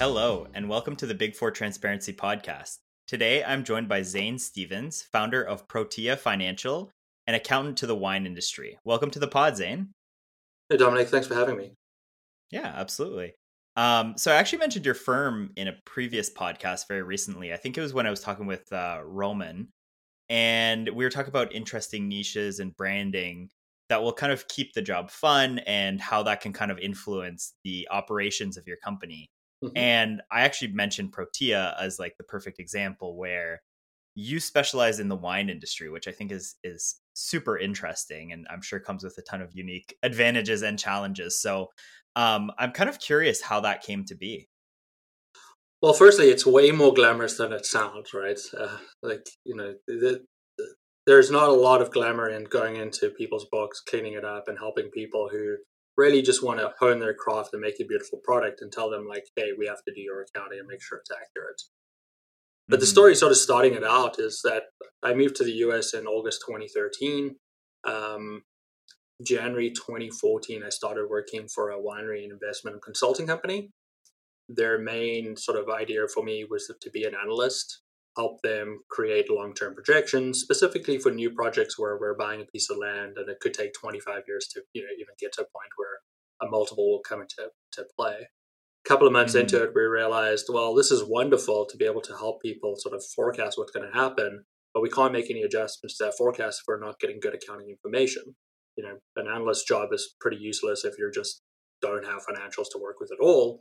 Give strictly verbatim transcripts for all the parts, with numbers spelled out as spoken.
Hello, and welcome to the Big Four Transparency Podcast. Today, I'm joined by Zane Stevens, founder of Protea Financial, and accountant to the wine industry. Welcome to the pod, Zane. Hey, Dominic. Thanks for having me. Yeah, absolutely. Um, so I actually mentioned your firm in a previous podcast very recently. I think it was when I was talking with uh, Roman, and we were talking about interesting niches and branding that will kind of keep the job fun and how that can kind of influence the operations of your company. hmm And I actually mentioned Protea as like the perfect example where you specialize in the wine industry, which I think is is super interesting and I'm sure comes with a ton of unique advantages and challenges. So um, I'm kind of curious how that came to be. Well, firstly, it's way more glamorous than it sounds, right? Uh, like, you know, the, the, there's not a lot of glamour in going into people's books, cleaning it up, and helping people who really just want to hone their craft and make a beautiful product and tell them, like, hey, we have to do your accounting and make sure it's accurate. But the hmm story, sort of starting it out, is that I moved to the U S in August twenty thirteen. Um, January twenty fourteen, I started working for a winery and investment consulting company. Their main sort of idea for me was to be an analyst, help them create long-term projections, specifically for new projects where we're buying a piece of land and it could take twenty-five years to, you know, even get to a point where a multiple will come into to play. A couple of months hmm into it, we realized, well, this is wonderful to be able to help people sort of forecast what's going to happen, but we can't make any adjustments to that forecast if we're not getting good accounting information. You know, an analyst's job is pretty useless if you just don't have financials to work with at all.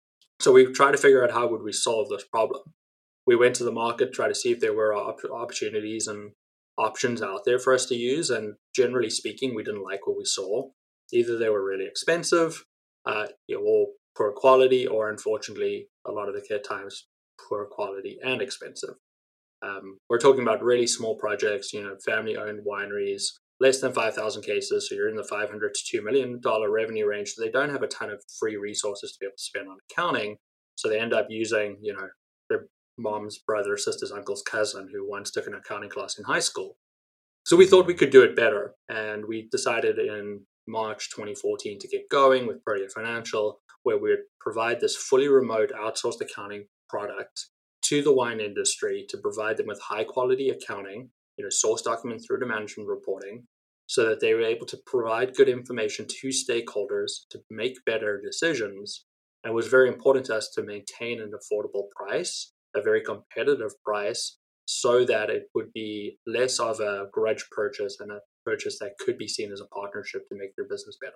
So we tried to figure out how would we solve this problem. We went to the market, tried to see if there were op- opportunities and options out there for us to use. And generally speaking, we didn't like what we saw. Either they were really expensive, uh, you know, or poor quality, or unfortunately, a lot of the times, poor quality and expensive. Um, we're talking about really small projects, you know, family-owned wineries, less than five thousand cases, so you're in the five hundred to two million dollars revenue range. So they don't have a ton of free resources to be able to spend on accounting, so they end up using, you know, their mom's brother, sister's uncle's cousin who once took an accounting class in high school. So we thought we hmm could do it better, and we decided in March twenty fourteen to get going with Protea Financial, where we would provide this fully remote outsourced accounting product to the wine industry to provide them with high quality accounting, you know, source document through to management reporting, so that they were able to provide good information to stakeholders to make better decisions. And it was very important to us to maintain an affordable price, a very competitive price, so that it would be less of a grudge purchase and a purchase that could be seen as a partnership to make their business better.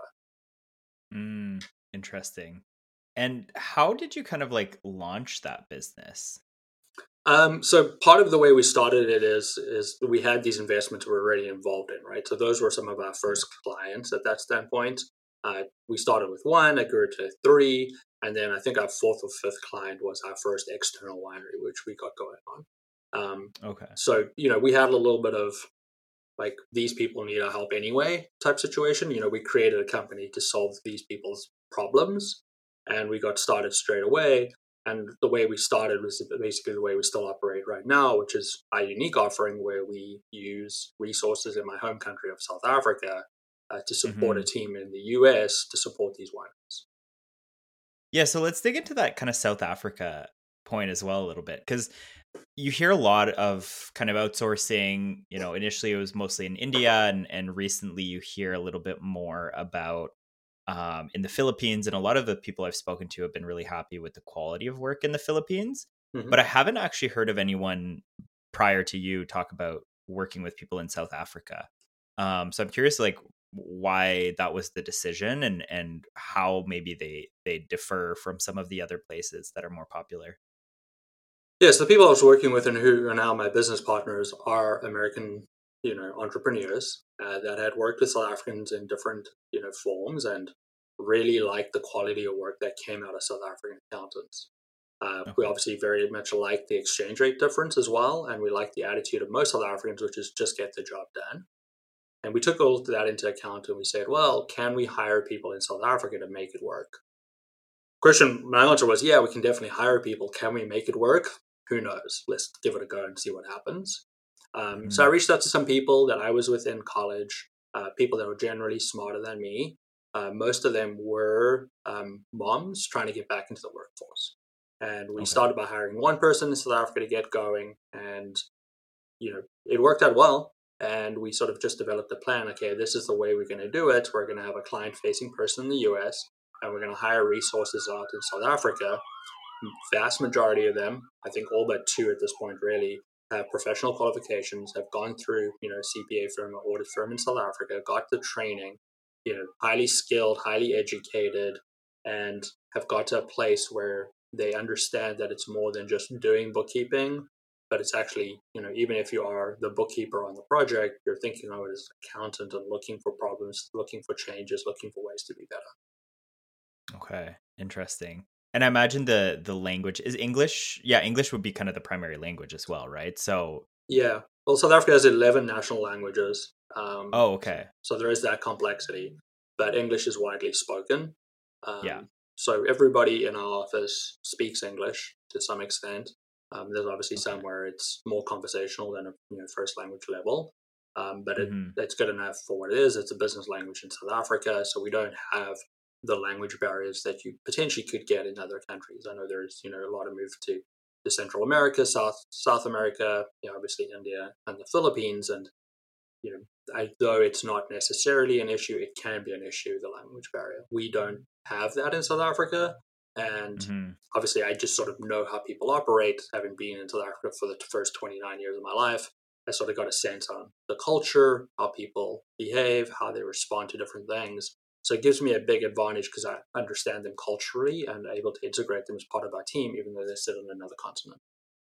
Mm, interesting. And how did you kind of like launch that business? Um, so part of the way we started it is is we had these investments we were already involved in, right? So those were some of our Yeah. first clients at that standpoint. Uh, we started with one, it grew to three, and then I think our fourth or fifth client was our first external winery, which we got going on. Um, Okay. so you know, we had a little bit of like these people need our help anyway type situation. You know, we created a company to solve these people's problems, and we got started straight away. And the way we started was basically the way we still operate right now, which is our unique offering where we use resources in my home country of South Africa uh, to support a hmm team in the U S to support these wineries. Yeah, so let's dig into that kind of South Africa point as well a little bit because you hear a lot of kind of outsourcing. You know, initially it was mostly in India, and and recently you hear a little bit more about um, in the Philippines. And a lot of the people I've spoken to have been really happy with the quality of work in the Philippines. Mm-hmm. But I haven't actually heard of anyone prior to you talk about working with people in South Africa. Um, so I'm curious, like why that was the decision, and and how maybe they they differ from some of the other places that are more popular. Yes, the people I was working with and who are now my business partners are American, you know, entrepreneurs uh, that had worked with South Africans in different, you know, forms and really liked the quality of work that came out of South African accountants. Uh, we Okay. obviously very much like the exchange rate difference as well, and we like the attitude of most South Africans, which is just get the job done. And we took all of that into account and we said, well, can we hire people in South Africa to make it work? Question, my answer was, yeah, we can definitely hire people. Can we make it work? Who knows? Let's give it a go and see what happens. Um, so I Mhm. reached out to some people that I was with in college, uh, people that were generally smarter than me. Uh, most of them were um, moms trying to get back into the workforce. And we Okay. started by hiring one person in South Africa to get going, and you know it worked out well. And we sort of just developed a plan. Okay, this is the way we're going to do it. We're going to have a client-facing person in the U S, and we're going to hire resources out in South Africa. Vast majority of them, I think all but two at this point, really have professional qualifications, have gone through, you know, C P A firm or audit firm in South Africa, got the training, you know, highly skilled, highly educated, and have got to a place where they understand that it's more than just doing bookkeeping, but it's actually, you know, even if you are the bookkeeper on the project, you're thinking of it as an accountant and looking for problems, looking for changes, looking for ways to be better. Okay. Interesting. And I imagine the the language is English. Yeah, English would be kind of the primary language as well, right? So, Yeah. Well, South Africa has eleven national languages. Um, oh, okay. so there is that complexity, but English is widely spoken. Yeah. Um, so everybody in our office speaks English to some extent. Um, there's obviously Okay. some where it's more conversational than a you know first language level, um, but it, Mhm. it's good enough for what it is. It's a business language in South Africa, so we don't have the language barriers that you potentially could get in other countries. I know there's you know a lot of move to to Central America, South South America, you know, obviously India and the Philippines, and you know, I, though it's not necessarily an issue, it can be an issue. The language barrier. We don't have that in South Africa, and Mhm. obviously, I just sort of know how people operate, having been in South Africa for the first twenty-nine years of my life. I sort of got a sense on the culture, how people behave, how they respond to different things. So it gives me a big advantage because I understand them culturally and able to integrate them as part of our team, even though they sit on another continent.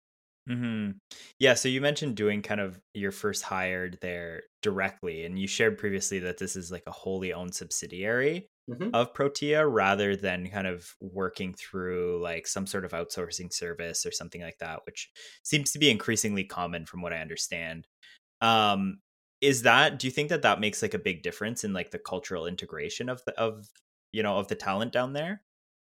Mhm. Yeah, so you mentioned doing kind of your first hired there directly, and you shared previously that this is like a wholly owned subsidiary hmm of Protea rather than kind of working through like some sort of outsourcing service or something like that, which seems to be increasingly common from what I understand. Um, is that do you think that that makes like a big difference in like the cultural integration of the of you know of the talent down there?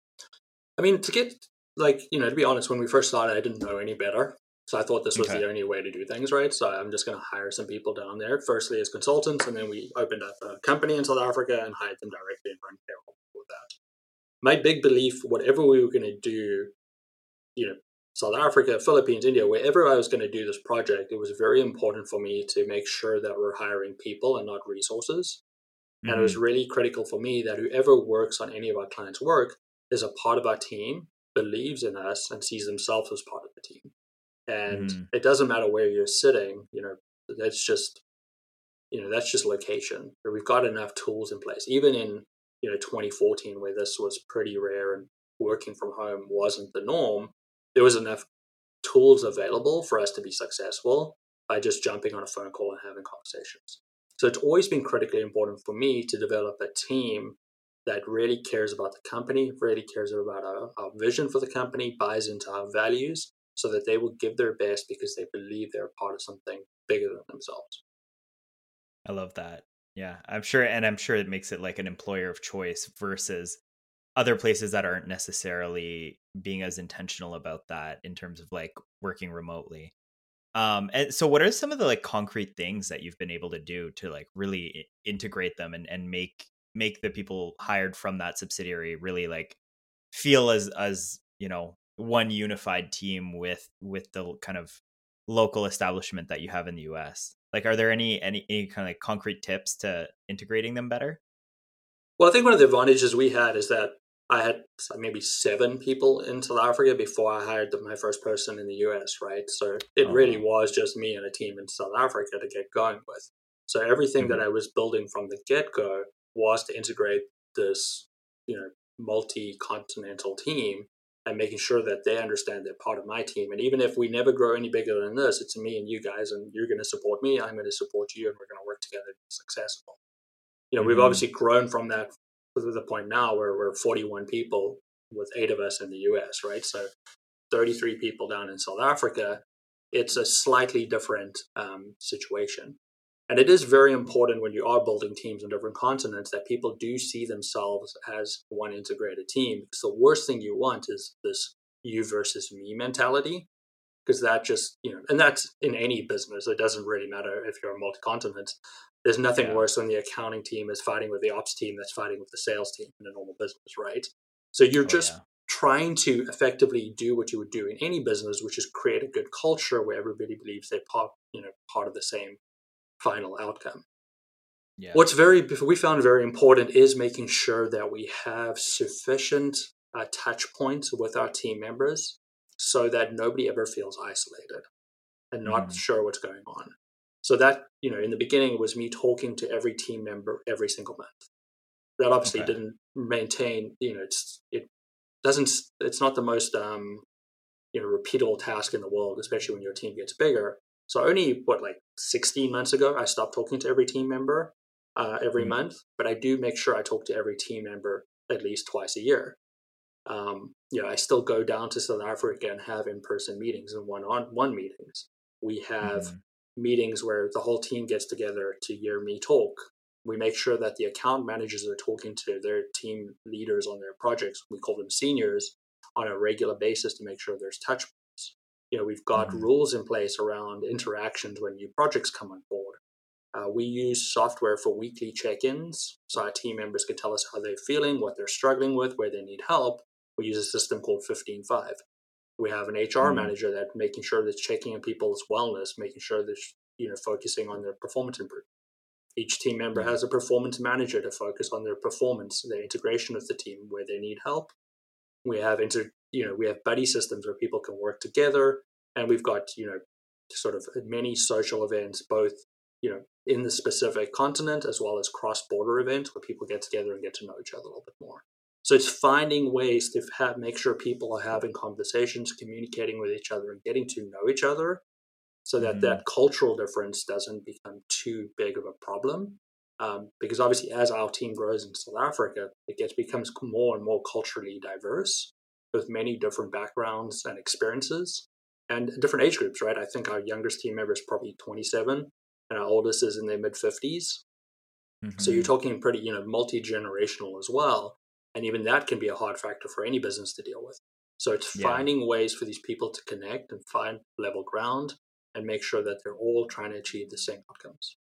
I mean, to get like you know, to be honest, when we first started, I didn't know any better, so I thought this was Okay. the only way to do things, right? So I'm just going to hire some people down there, firstly as consultants, and then we opened up a company in South Africa and hired them directly and run payroll with that. My big belief, whatever we were going to do, you know, South Africa, Philippines, India, wherever I was going to do this project, it was very important for me to make sure that we're hiring people and not resources. And it was Mhm. really critical for me that whoever works on any of our clients' work is a part of our team, believes in us, and sees themselves as part of the team. And Mhm. it doesn't matter where you're sitting, you know, that's just, you know, that's just location. We've got enough tools in place. Even in, you know, twenty fourteen, where this was pretty rare and working from home wasn't the norm, there was enough tools available for us to be successful by just jumping on a phone call and having conversations. So it's always been critically important for me to develop a team that really cares about the company, really cares about our, our vision for the company, buys into our values, so that they will give their best because they believe they're part of something bigger than themselves. I love that. Yeah, I'm sure, and I'm sure it makes it like an employer of choice versus other places that aren't necessarily being as intentional about that in terms of like working remotely. Um, and so what are some of the like concrete things that you've been able to do to like really i- integrate them and, and make make the people hired from that subsidiary really like feel as as you know one unified team with with the kind of local establishment that you have in the U S? Like, are there any any, any kind of like concrete tips to integrating them better? Well, I think one of the advantages we had is that I had maybe seven people in South Africa before I hired the, my first person in the U S, right? So it Oh really wow. was just me and a team in South Africa to get going with. So everything that hmm I was building from the get go was to integrate this, you know, multi continental team and making sure that they understand they're part of my team. And even if we never grow any bigger than this, it's me and you guys, and you're going to support me, I'm going to support you, and we're going to work together to be successful. You know, we've hmm obviously grown from that to the point now where we're forty-one people with eight of us in the U S, right? So thirty-three people down in South Africa. It's a slightly different um, situation. And it is very important when you are building teams on different continents that people do see themselves as one integrated team. Because the worst thing you want is this you versus me mentality, because that just you know and that's in any business. It doesn't really matter if you're a multi-continent. There's nothing Yeah. worse when the accounting team is fighting with the ops team that's fighting with the sales team in a normal business, right? So you're Oh just yeah. trying to effectively do what you would do in any business, which is create a good culture where everybody believes they're part, you know, part of the same final outcome. Yeah. What's very we found very important is making sure that we have sufficient uh, touch points with our team members so that nobody ever feels isolated and not Mm-hmm. sure what's going on. So that, you know, in the beginning, it was me talking to every team member every single month. That obviously Okay. didn't maintain, you know, it's it doesn't it's not the most um, you know repeatable task in the world, especially when your team gets bigger. So only what like sixteen months ago, I stopped talking to every team member uh, every Mm-hmm. month, but I do make sure I talk to every team member at least twice a year. Um, you know, I still go down to South Africa and have in-person meetings and one-on-one meetings. We have Mm-hmm. meetings where the whole team gets together to hear me talk. We make sure that the account managers are talking to their team leaders on their projects. We call them seniors on a regular basis to make sure there's touch points. You know, we've got Mm-hmm. rules in place around interactions when new projects come on board. Uh, we use software for weekly check-ins, so our team members can tell us how they're feeling, what they're struggling with, where they need help. We use a system called fifteen five. We have an H R Mm-hmm. manager that making sure that's checking on people's wellness, making sure that you know focusing on their performance improvement. Each team member Yeah. has a performance manager to focus on their performance, their integration with the team, where they need help. We have inter, you know, we have buddy systems where people can work together, and we've got you know, sort of many social events, both you know, in the specific continent as well as cross-border events where people get together and get to know each other a little bit more. So it's finding ways to have, make sure people are having conversations, communicating with each other, and getting to know each other, so that Mm-hmm. that cultural difference doesn't become too big of a problem. Um, because obviously, as our team grows in South Africa, it gets becomes more and more culturally diverse, with many different backgrounds and experiences, and different age groups. Right? I think our youngest team member is probably twenty-seven, and our oldest is in their mid fifties. So you're Mm-hmm. talking pretty, you know, multi generational as well, and even that can be a hard factor for any business to deal with. So it's Yeah. finding ways for these people to connect and find level ground and make sure that they're all trying to achieve the same outcomes.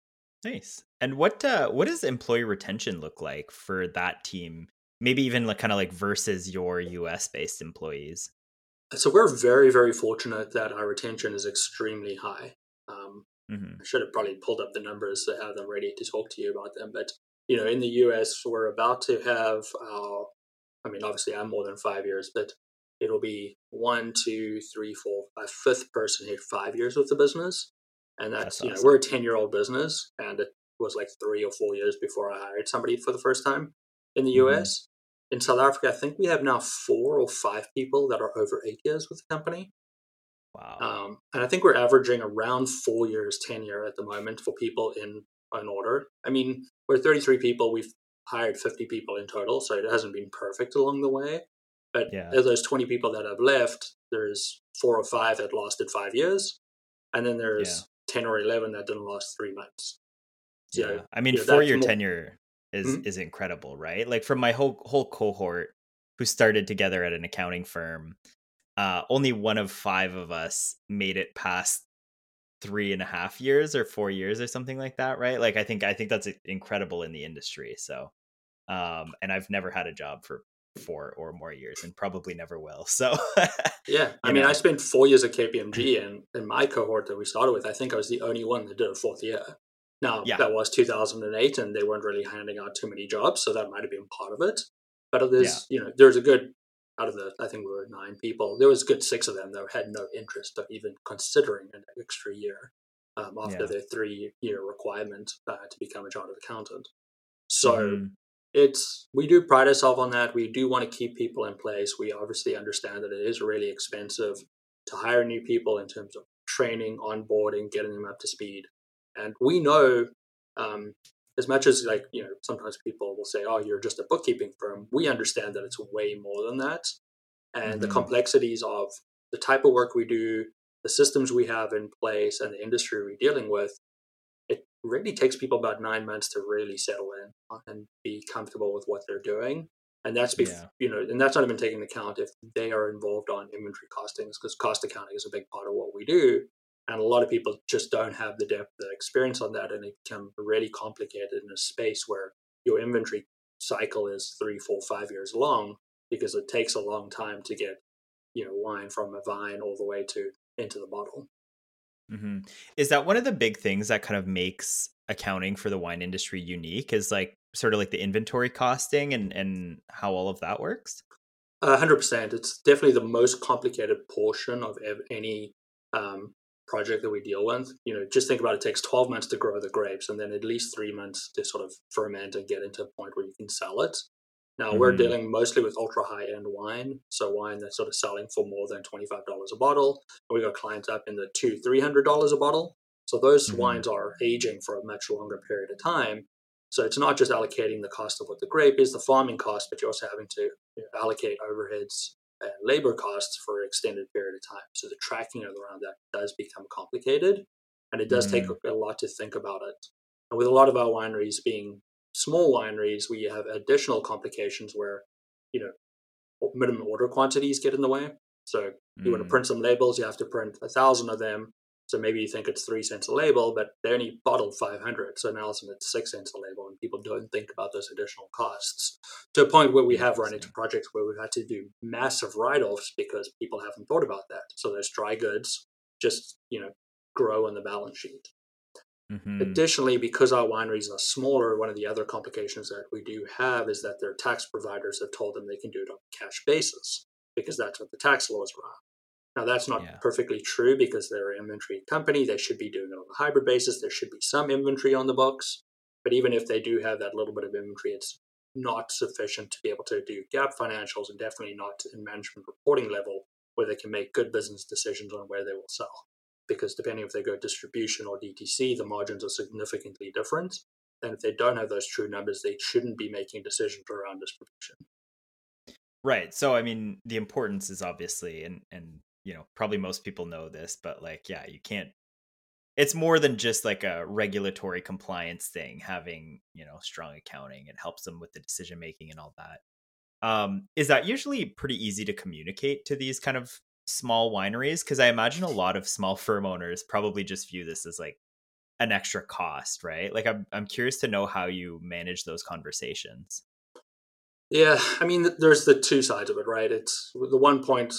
Nice. And what uh what does employee retention look like for that team? Maybe even like kind of like versus your U S based employees. So we're very, very fortunate that our retention is extremely high. Um, Mm-hmm. I should have probably pulled up the numbers to have them ready to talk to you about them. But, you know, in the U S, we're about to have our, I mean, obviously I'm more than five years, but it'll be one, two, three, four, a fifth person hit five years with the business. And That's that's, you know, awesome. we're a ten year old business, and it was like three or four years before I hired somebody for the first time in the Mm-hmm. U S. In South Africa, I think we have now four or five people that are over eight years with the company. Wow. Um, and I think we're averaging around four years tenure at the moment for people in an order. I mean, we're thirty-three people. We've hired fifty people in total, so it hasn't been perfect along the way. But Yeah. of those twenty people that have left, there's four or five that lasted five years, and then Yeah. there's ten or eleven that didn't last three months. So Yeah. I mean, you know four that's year more. tenure is Mhm. is incredible, right? Like from my whole whole cohort who started together at an accounting firm, uh, only one of five of us made it past three and a half years or four years or something like that, right? Like I think I think that's incredible in the industry. So um and I've never had a job for four or more years and probably never will. So Yeah, I you mean, I know, spent four years at K P M G, and in my cohort that we started with, I think I was the only one that did a fourth year. Now, yeah, that was two thousand eight, and they weren't really handing out too many jobs, so that might have been part of it. But yeah, there's, you know, there's a good, out of the, I think we were nine people, there was a good six of them that had no interest of even considering an extra year um, after yeah. their three-year requirement uh, to become a chartered accountant. So Hmm. it's we do pride ourselves on that. We do want to keep people in place. We obviously understand that it is really expensive to hire new people in terms of training, onboarding, getting them up to speed. And we know, um, as much as like you know, sometimes people will say, "Oh, you're just a bookkeeping firm." We understand that it's way more than that, and the Hmm. complexities of the type of work we do, the systems we have in place, and the industry we're dealing with, it really takes people about nine months to really settle in and be comfortable with what they're doing. And that's bef- Yeah, you know, and that's not even taking into account if they are involved on inventory costings, because cost accounting is a big part of what we do. And a lot of people just don't have the depth of experience on that, and it become really complicated in a space where your inventory cycle is three, four, five years long. because it takes a long time to get, you know, wine from a vine all the way to into the bottle. Hmm. Is that one of the big things that kind of makes accounting for the wine industry unique? Is like sort of like the inventory costing and and how all of that works? A hundred percent. It's definitely the most complicated portion of ev- any um, project that we deal with. You know, just think about it. It takes twelve months to grow the grapes, and then at least three months to sort of ferment and get into a point where you can sell it. Now we're Hmm. dealing mostly with ultra high end wine, so wine that's sort of selling for more than twenty five dollars a bottle. And we got clients up in the two three hundred dollars a bottle. So those Hmm. wines are aging for a much longer period of time. So it's not just allocating the cost of what the grape is, the farming cost, but you're also having to, you know, allocate overheads and labor costs for an extended period of time. So the tracking around that does become complicated, and it does take Hmm. a lot to think about it. And with a lot of our wineries being small wineries, we have additional complications where, you know, minimum order quantities get in the way. So you want to Mm. print some labels, you have to print a thousand of them. So maybe you think it's three cents a label, but they only bottled five hundred. So now it's six cents a label, and people don't think about those additional costs to a point where we have run into Interesting. projects where we've had to do massive write-offs because people haven't thought about that. So those dry goods just, you know, grow on the balance sheet. Hmm. Additionally, because our wineries are smaller, one of the other complications that we do have is that their tax providers have told them they can do it on a cash basis because that's what the tax laws are. Now, that's not Yeah. perfectly true because they're an inventory company. They should be doing it on a hybrid basis. There should be some inventory on the books. But even if they do have that little bit of inventory, it's not sufficient to be able to do GAAP financials, and definitely not in management reporting level where they can make good business decisions on where they will sell. Because depending if they go distribution or D T C, the margins are significantly different. And if they don't have those true numbers, they shouldn't be making decisions around distribution. Right. So I mean, the importance is obviously, and and you know, probably most people know this, but like, yeah, you can't. It's more than just like a regulatory compliance thing. Having, you know, strong accounting, it helps them with the decision making and all that. Um, is that usually pretty easy to communicate to these kind of small wineries? Because I imagine a lot of small firm owners probably just view this as like an extra cost, right? Like, I'm I'm curious to know how you manage those conversations. Yeah, I mean, there's the two sides of it, right? It's the one point,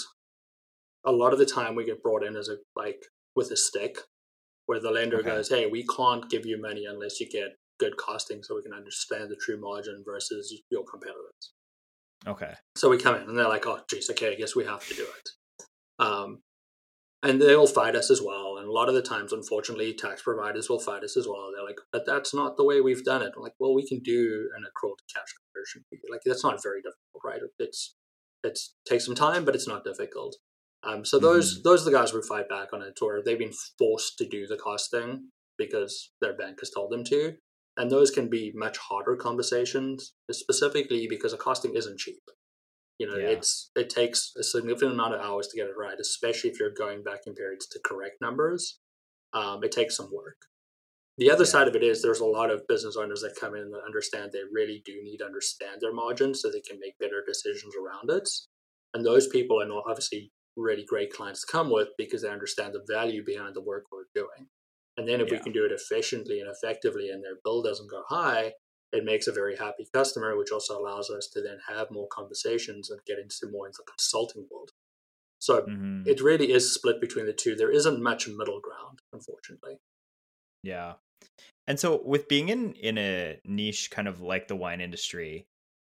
a lot of the time we get brought in as a like with a stick where the lender Okay. goes, hey, we can't give you money unless you get good costing so we can understand the true margin versus your competitors. Okay. So we come in and they're like, oh, geez, okay, I guess we have to do it. Um, and they'll fight us as well. And a lot of the times, unfortunately, tax providers will fight us as well. They're like, but that's not the way we've done it. I'm like, well, we can do an accrual to cash conversion. Like, that's not very difficult, right? It's it's takes some time, but it's not difficult. Um, so those Hmm. those are the guys we fight back on a tour. They've been forced to do the costing because their bank has told them to, and those can be much harder conversations, specifically because the costing isn't cheap. You know, Yeah. it's it takes a significant amount of hours to get it right, especially if you're going back in periods to correct numbers. Um, it takes some work. The other Yeah. side of it is there's a lot of business owners that come in that understand they really do need to understand their margins so they can make better decisions around it. And those people are not obviously really great clients to come with because they understand the value behind the work we're doing. And then if we Yeah. can do it efficiently and effectively and their bill doesn't go high, it makes a very happy customer, which also allows us to then have more conversations and get into more into the consulting world. So Hmm. it really is split between the two. There isn't much middle ground, unfortunately. Yeah. And so with being in in a niche kind of like the wine industry,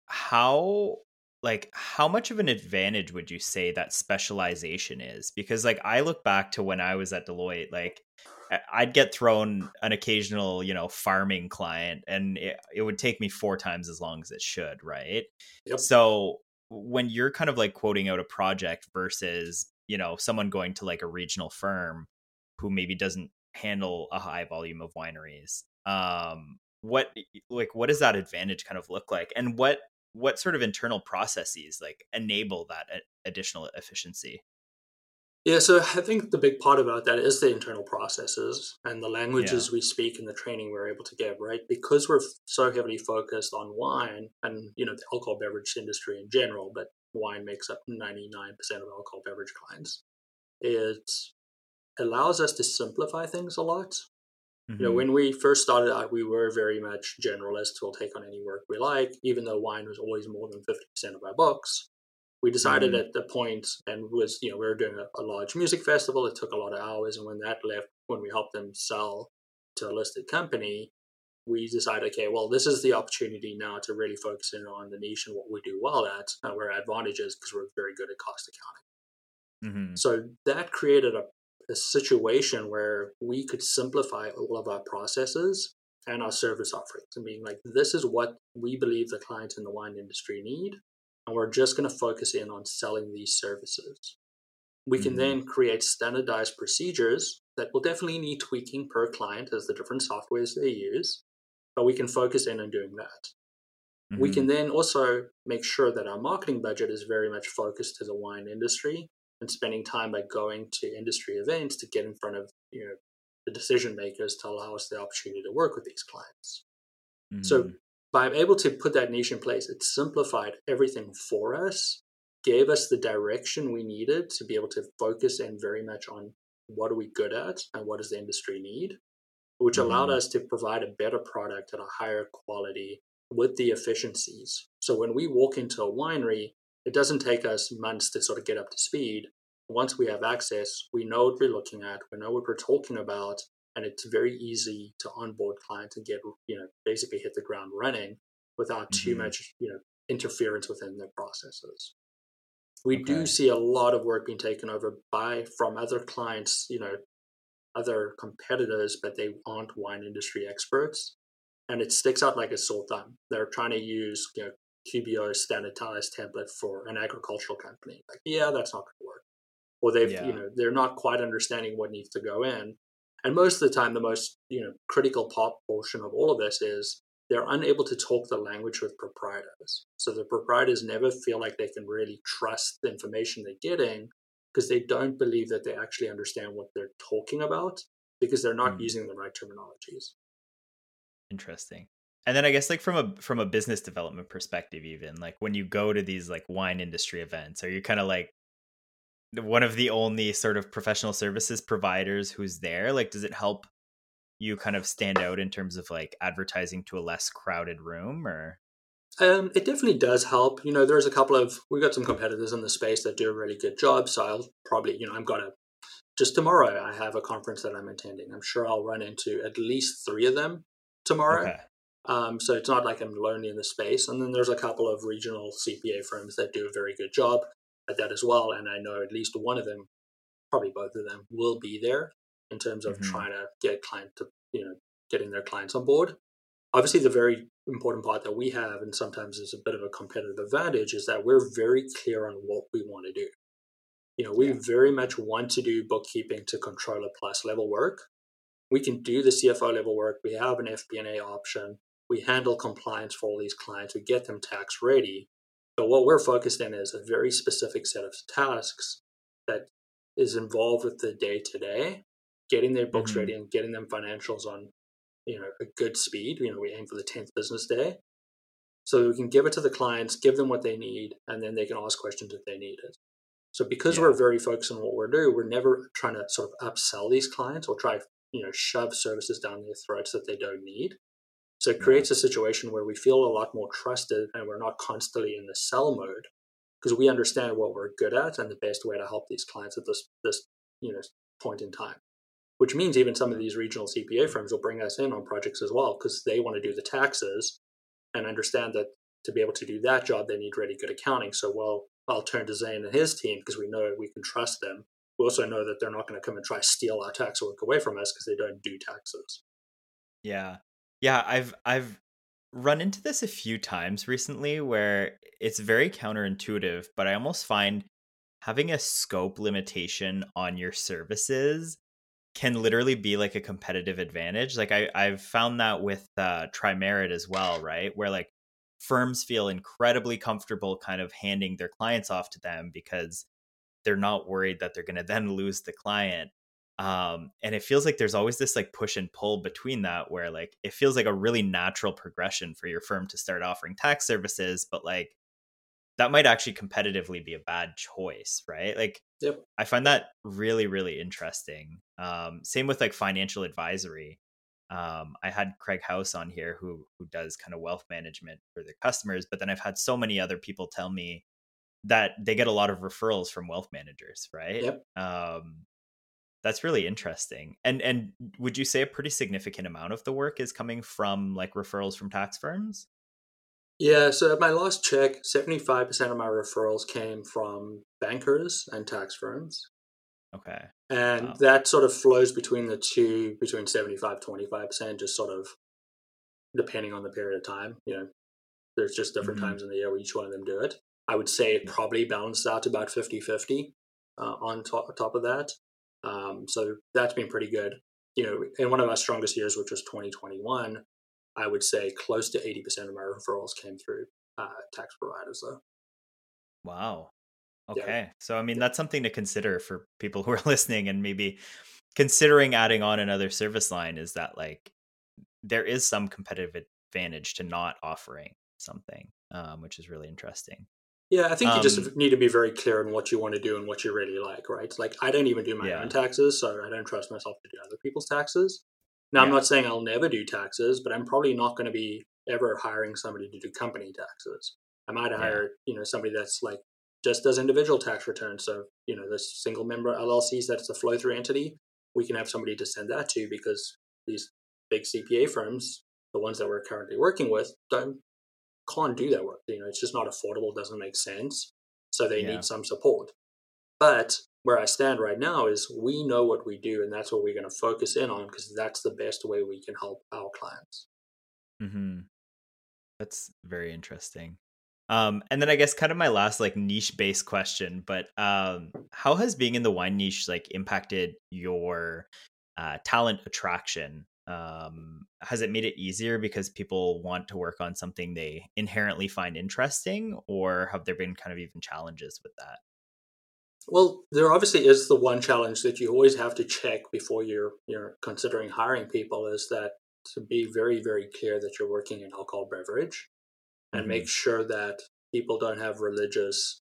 how like how much of an advantage would you say that specialization is? Because like I look back to when I was at Deloitte, like I- I'd get thrown an occasional, you know, farming client and it, it would take me four times as long as it should, right? Yep. So when you're kind of like quoting out a project versus, you know, someone going to like a regional firm who maybe doesn't handle a high volume of wineries, um what like what does that advantage kind of look like, and what what sort of internal processes like enable that a- additional efficiency? Yeah, so I think the big part about that is the internal processes and the Yeah. languages we speak and the training we're able to give, right? Because we're f- so heavily focused on wine and, you know, the alcohol beverage industry in general, but wine makes up ninety-nine percent of alcohol beverage clients. It allows us to simplify things a lot. You know, Hmm. when we first started out, we were very much generalists. We'll take on any work we like, even though wine was always more than fifty percent of our books. We decided Mm-hmm. at the point, and was, you know, we were doing a, a large music festival. It took a lot of hours. And when that left, when we helped them sell to a listed company, we decided, okay, well, this is the opportunity now to really focus in on the niche and what we do well at, and where our advantage is because we're very good at cost accounting. Mm-hmm. So that created a, a situation where we could simplify all of our processes and our service offerings and being like, this is what we believe the clients in the wine industry need. And we're just going to focus in on selling these services. We can Mm-hmm. then create standardized procedures that will definitely need tweaking per client as the different softwares they use, but we can focus in on doing that. We Mm-hmm. can then also make sure that our marketing budget is very much focused to the wine industry and spending time by going to industry events to get in front of, you know, the decision makers to allow us the opportunity to work with these clients. So Mm-hmm. by able to put that niche in place, it simplified everything for us, gave us the direction we needed to be able to focus in very much on what are we good at and what does the industry need, which allowed Mm-hmm. us to provide a better product at a higher quality with the efficiencies. So when we walk into a winery, it doesn't take us months to sort of get up to speed. Once we have access, we know what we're looking at, we know what we're talking about, and it's very easy to onboard clients and get, you know, basically hit the ground running without too Mm-hmm. much, you know, interference within their processes. We do Okay. see a lot of work being taken over by from other clients, you know, other competitors, but they aren't wine industry experts. And it sticks out like a sore thumb. They're trying to use, you know, Q B O standardized template for an agricultural company. Like, yeah, that's not going to work. Or they've, you Yeah. know, they're not quite understanding what needs to go in. And most of the time, the most, you know, critical part portion of all of this is they're unable to talk the language with proprietors. So the proprietors never feel like they can really trust the information they're getting because they don't believe that they actually understand what they're talking about because they're not Mm. using the right terminologies. Interesting. And then I guess like from a from a business development perspective, even like when you go to these like wine industry events, are you kind of like one of the only sort of professional services providers who's there? Like, does it help you kind of stand out in terms of like advertising to a less crowded room or? Um, it definitely does help. You know, there's a couple of we've got some competitors in the space that do a really good job. So I'll probably, you know, I'm gonna just tomorrow I have a conference that I'm attending. I'm sure I'll run into at least three of them tomorrow. Okay. Um, so it's not like I'm lonely in the space. And then there's a couple of regional C P A firms that do a very good job at that as well. And I know at least one of them, probably both of them, will be there in terms of Mm-hmm. trying to get client to, you know, getting their clients on board. Obviously, the very important part that we have, and sometimes is a bit of a competitive advantage, is that we're very clear on what we want to do. You know, we Yeah. very much want to do bookkeeping to controller plus level work. We can do the C F O level work. We have an F P and A option. We handle compliance for all these clients. We get them tax ready. But what we're focused in is a very specific set of tasks that is involved with the day to day, getting their books Mm-hmm. ready and getting them financials on, you know, a good speed. You know, we aim for the tenth business day. So we can give it to the clients, give them what they need, and then they can ask questions if they need it. So because we're Yeah. very focused on what we're doing, we're never trying to sort of upsell these clients or try, you know, shove services down their throats that they don't need. So it Yeah. creates a situation where we feel a lot more trusted and we're not constantly in the sell mode because we understand what we're good at and the best way to help these clients at this this you know point in time. Which means even some of these regional C P A firms will bring us in on projects as well because they want to do the taxes and understand that to be able to do that job, they need really good accounting. So, well, I'll turn to Zane and his team because we know we can trust them. We also know that they're not going to come and try to steal our tax work away from us because they don't do taxes. Yeah. Yeah, I've I've run into this a few times recently where it's very counterintuitive, but I almost find having a scope limitation on your services can literally be like a competitive advantage. Like I I've found that with uh Trimerit as well, right? Where like firms feel incredibly comfortable kind of handing their clients off to them because they're not worried that they're going to then lose the client. Um, and it feels like there's always this like push and pull between that where like it feels like a really natural progression for your firm to start offering tax services, but like that might actually competitively be a bad choice, right? Like Yep. I find that really, really interesting. Um, same with like financial advisory. Um, I had Craig House on here who who does kind of wealth management for their customers, but then I've had so many other people tell me that they get a lot of referrals from wealth managers, right? Yep. Um, that's really interesting. And and would you say a pretty significant amount of the work is coming from like referrals from tax firms? Yeah, so at my last check, seventy-five percent of my referrals came from bankers and tax firms. Okay. And Wow. that sort of flows between the two, between seventy-five, twenty-five percent, just sort of depending on the period of time. You know, there's just different Hmm. times in the year where each one of them do it. I would say it Yeah. probably balanced out to about fifty-fifty uh, on top, top of that. Um, so that's been pretty good. You know, in one of our strongest years, which was twenty twenty-one, I would say close to eighty percent of my referrals came through uh, tax providers, though. Wow. Yeah. Okay. So I mean Yeah. that's something to consider for people who are listening and maybe considering adding on another service line, is that like there is some competitive advantage to not offering something, um, which is really interesting. Yeah, I think you Um, just need to be very clear on what you want to do and what you really like, right? Like, I don't even do my own yeah. taxes, so I don't trust myself to do other people's taxes. Now, I'm Yeah. not saying I'll never do taxes, but I'm probably not going to be ever hiring somebody to do company taxes. I might Yeah. hire, you know, somebody that's like just does individual tax returns. So, you know, this single member L L Cs, that's a flow through entity. We can have somebody to send that to, because these big C P A firms, the ones that we're currently working with, don't can't do that work. You know, it's just not affordable, doesn't make sense. So they Yeah. need some support. But where I stand right now is we know what we do, and that's what we're going to focus in on, because that's the best way we can help our clients. Hmm. That's very interesting. Um, and then I guess kind of my last like niche based question, but um, how has being in the wine niche like impacted your uh, talent attraction? Um, has it made it easier because people want to work on something they inherently find interesting, or have there been kind of even challenges with that? Well, there obviously is the one challenge that you always have to check before you're you're considering hiring people, is that to be very, very clear that you're working in alcohol beverage, and Hmm. make sure that people don't have religious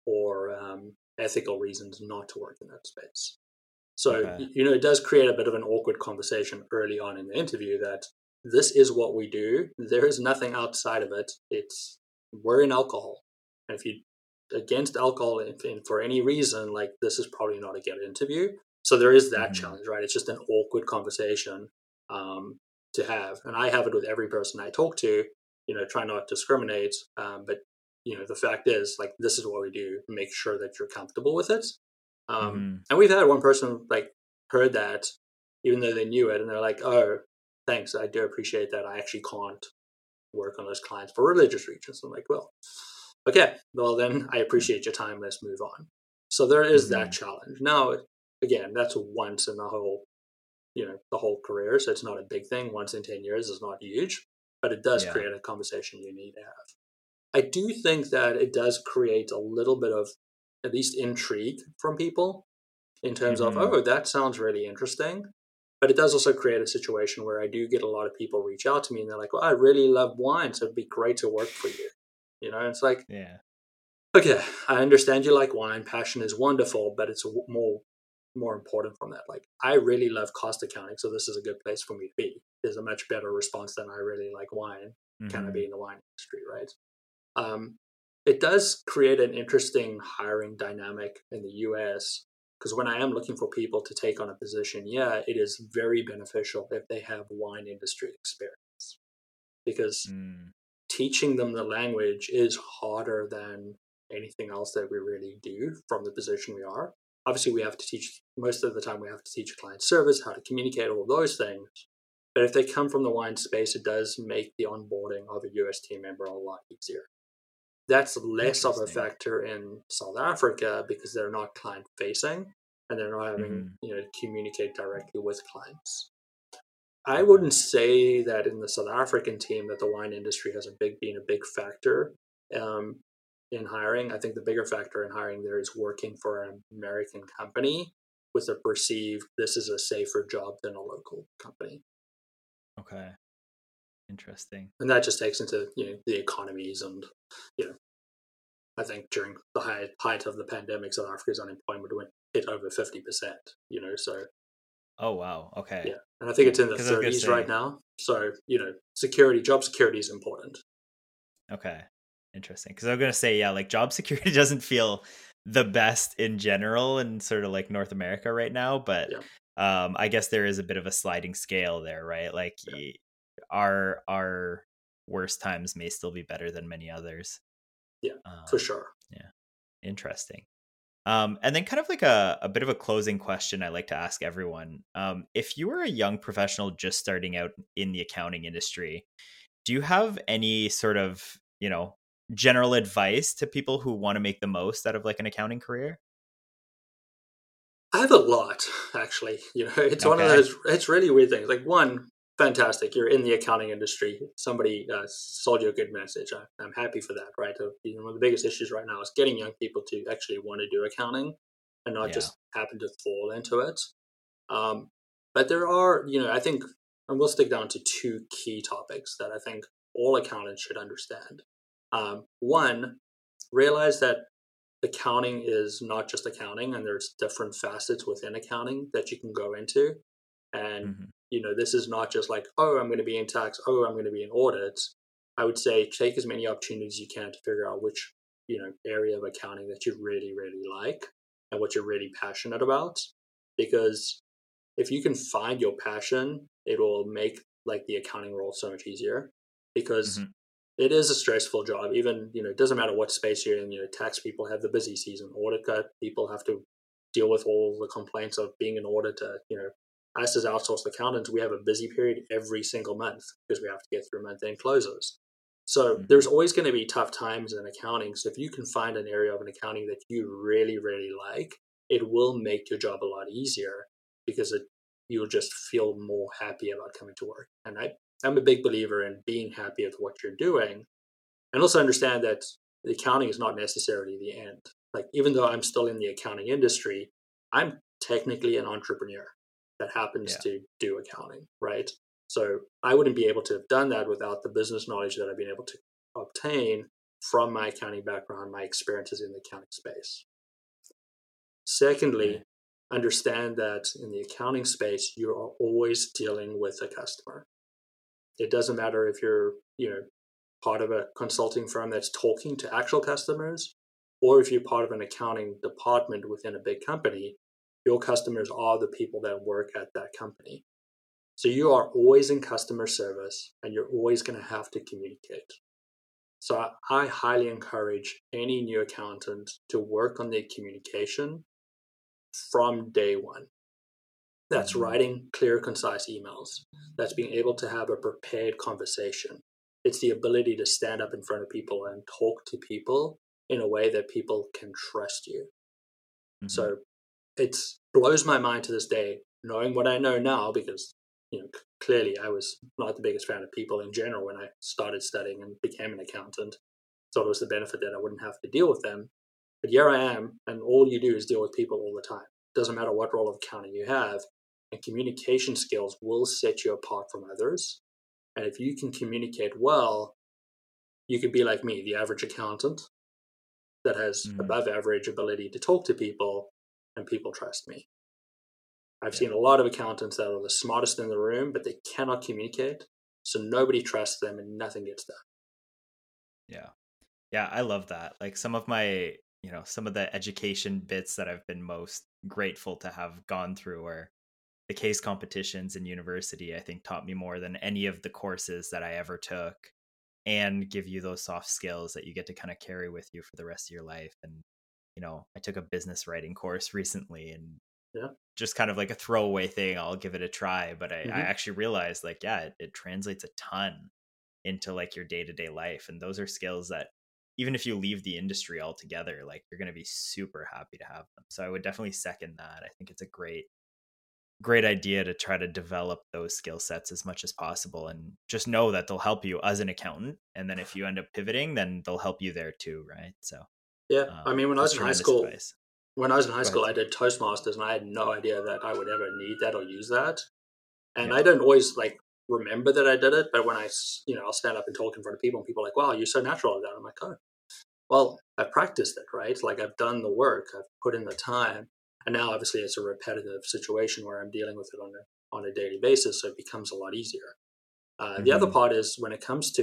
or um, ethical reasons not to work in that space. So, Okay. you know, it does create a bit of an awkward conversation early on in the interview that this is what we do. There is nothing outside of it. It's we're in alcohol. And if you against alcohol if, and for any reason, like this is probably not a good interview. So there is that Hmm. challenge, right? It's just an awkward conversation um, to have. And I have it with every person I talk to, you know, try not to discriminate. Um, but, you know, the fact is, like, this is what we do. Make sure that you're comfortable with it. Um, Hmm. and we've had one person like heard that, even though they knew it, and they're like, "Oh, thanks, I do appreciate that. I actually can't work on those clients for religious reasons." I'm like, "Well, okay, well then I appreciate your time. Let's move on." So there is that Hmm. challenge. Now, again, that's once in the whole, you know, the whole career, so it's not a big thing. Once in ten years is not huge, but it does Yeah. create a conversation you need to have. I do think that it does create a little bit of at least intrigue from people in terms of, Hmm. oh, that sounds really interesting. But it does also create a situation where I do get a lot of people reach out to me and they're like, well, I really love wine, so it'd be great to work for you. You know, it's like, Yeah. okay, I understand you like wine. Passion is wonderful, but it's more more important from that. Like, I really love cost accounting, so this is a good place for me to be. Is a much better response than I really like wine. Can I Hmm. be in the wine industry, right? Um, it does create an interesting hiring dynamic in the U S, because when I am looking for people to take on a position, yeah, it is very beneficial if they have wine industry experience, because Mm. teaching them the language is harder than anything else that we really do from the position we are. Obviously, we have to teach, most of the time, we have to teach client service, how to communicate, all of those things. But if they come from the wine space, it does make the onboarding of a U S team member a lot easier. That's less of a Interesting. factor in South Africa because they're not client facing and they're not having, Hmm. you know, to communicate directly with clients. I Okay. wouldn't say that in the South African team that the wine industry has a big been a big factor um, in hiring. I think the bigger factor in hiring there is working for an American company with a perceived this is a safer job than a local company, Okay. Interesting. and that just takes into, you know, the economies and, you know, I think during the height, height of the pandemic, South Africa's unemployment went hit over fifty percent. You know, so Oh wow. Okay. yeah, and I think it's Yeah. in the Because I was gonna thirties right say. now. So, you know, security, job security is important. Okay. Interesting. Because I'm gonna say, yeah, like job security doesn't feel the best in general in sort of like North America right now, but Yeah, um, I guess there is a bit of a sliding scale there, right? Like yeah, y- our our worst times may still be better than many others. yeah, for Um, sure. yeah, interesting. Um, and then kind of like a, a bit of a closing question I like to ask everyone. Um, if you were a young professional just starting out in the accounting industry, do you have any sort of, you know, general advice to people who want to make the most out of like an accounting career? I have a lot, actually. You know, it's one of Okay. those. It's really weird things. Like one, fantastic. You're in the accounting industry. Somebody uh, sold you a good message. I, I'm happy for that. Right. Uh, you know, one of the biggest issues right now is getting young people to actually want to do accounting and not Yeah. just happen to fall into it. Um, but there are, you know, I think, and we'll stick down to two key topics that I think all accountants should understand. Um, one, realize that accounting is not just accounting, and there's different facets within accounting that you can go into. And, Hmm. you know, this is not just like, oh, I'm going to be in tax, oh, I'm going to be in audit. I would say take as many opportunities you can to figure out which, you know, area of accounting that you really, really like and what you're really passionate about. Because if you can find your passion, it will make like the accounting role so much easier because Hmm. it is a stressful job. Even, you know, it doesn't matter what space you're in. You know, tax people have the busy season. Audit people have to deal with all the complaints of being an auditor. You know, us as outsourced accountants, we have a busy period every single month because we have to get through month end closes. So Hmm. there's always going to be tough times in accounting. So if you can find an area of an accounting that you really, really like, it will make your job a lot easier because it you'll just feel more happy about coming to work. And I, I'm a big believer in being happy with what you're doing and also understand that the accounting is not necessarily the end. Like, even though I'm still in the accounting industry, I'm technically an entrepreneur that happens Yeah. to do accounting, right? So I wouldn't be able to have done that without the business knowledge that I've been able to obtain from my accounting background, my experiences in the accounting space. Right. Secondly, understand that in the accounting space, you are always dealing with a customer. It doesn't matter if you're, you know, part of a consulting firm that's talking to actual customers, or if you're part of an accounting department within a big company, your customers are the people that work at that company. So you are always in customer service and you're always going to have to communicate. So I, I highly encourage any new accountant to work on their communication from day one. That's Hmm. writing clear, concise emails. That's being able to have a prepared conversation. It's the ability to stand up in front of people and talk to people in a way that people can trust you. Hmm. So it blows my mind to this day, knowing what I know now, because, you know, clearly I was not the biggest fan of people in general when I started studying and became an accountant. Thought it was the benefit that I wouldn't have to deal with them. But here I am, and all you do is deal with people all the time. Doesn't matter what role of accounting you have, and communication skills will set you apart from others. And if you can communicate well, you could be like me, the average accountant that has Hmm. above average ability to talk to people, and people trust me. I've Yeah. seen a lot of accountants that are the smartest in the room, but they cannot communicate. So nobody trusts them and nothing gets done. Yeah. Yeah. I love that. Like some of my, you know, some of the education bits that I've been most grateful to have gone through are the case competitions in university. I think taught me more than any of the courses that I ever took, and give you those soft skills that you get to kind of carry with you for the rest of your life. And, you know, I took a business writing course recently, and Yeah. just kind of like a throwaway thing, I'll give it a try. But I, I Mm-hmm. actually realized like, yeah, it, it translates a ton into like your day to day life. And those are skills that even if you leave the industry altogether, like you're going to be super happy to have them. So I would definitely second that. I think it's a great great idea to try to develop those skill sets as much as possible, and just know that they'll help you as an accountant, and then if you end up pivoting, then they'll help you there too, right? So Yeah. I um mean, when I that's was in high tremendous school, advice. when I was in high Go ahead, school, I sir. did Toastmasters, and I had no idea that I would ever need that or use that. And Yeah. I don't always like remember that I did it, but when I, you know, I'll stand up and talk in front of people, and people are like, "Wow, you're so natural at that." I'm like, "Oh, well, I've practiced it, right? Like I've done the work, I've put in the time, and now obviously it's a repetitive situation where I'm dealing with it on a on a daily basis, so it becomes a lot easier." Uh, the other Hmm. part is when it comes to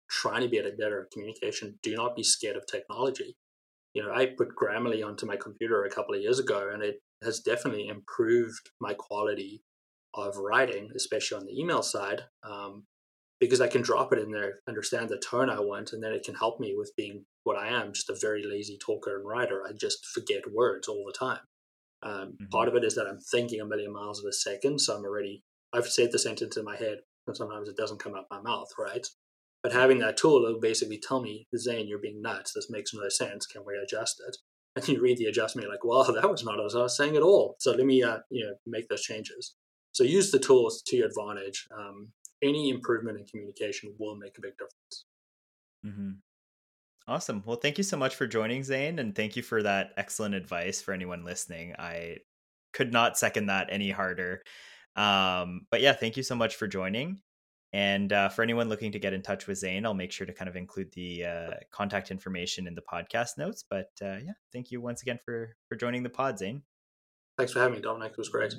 trying to be at better communication, do not be scared of technology. You know, I put Grammarly onto my computer a couple of years ago, and it has definitely improved my quality of writing, especially on the email side, um, because I can drop it in there, understand the tone I want, and then it can help me with being what I am, just a very lazy talker and writer. I just forget words all the time. Um, Mm-hmm. Part of it is that I'm thinking a million miles a second, so I'm already, I've said the sentence in my head, and sometimes it doesn't come out my mouth, right? But having that tool, it'll basically tell me, Zane, you're being nuts. This makes no sense. Can we adjust it? And you read the adjustment, you're like, well, that was not as I was saying at all. So let me, uh, you know, make those changes. So use the tools to your advantage. Um, any improvement in communication will make a big difference. Mm-hmm. Awesome. Well, thank you so much for joining, Zane, and thank you for that excellent advice for anyone listening. I could not second that any harder. Um, but yeah, thank you so much for joining. And uh, for anyone looking to get in touch with Zane, I'll make sure to kind of include the uh, contact information in the podcast notes. But uh, yeah, thank you once again for for joining the pod, Zane. Thanks for having me, Dominic. It was great.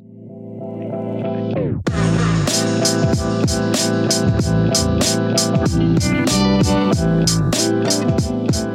Thank you.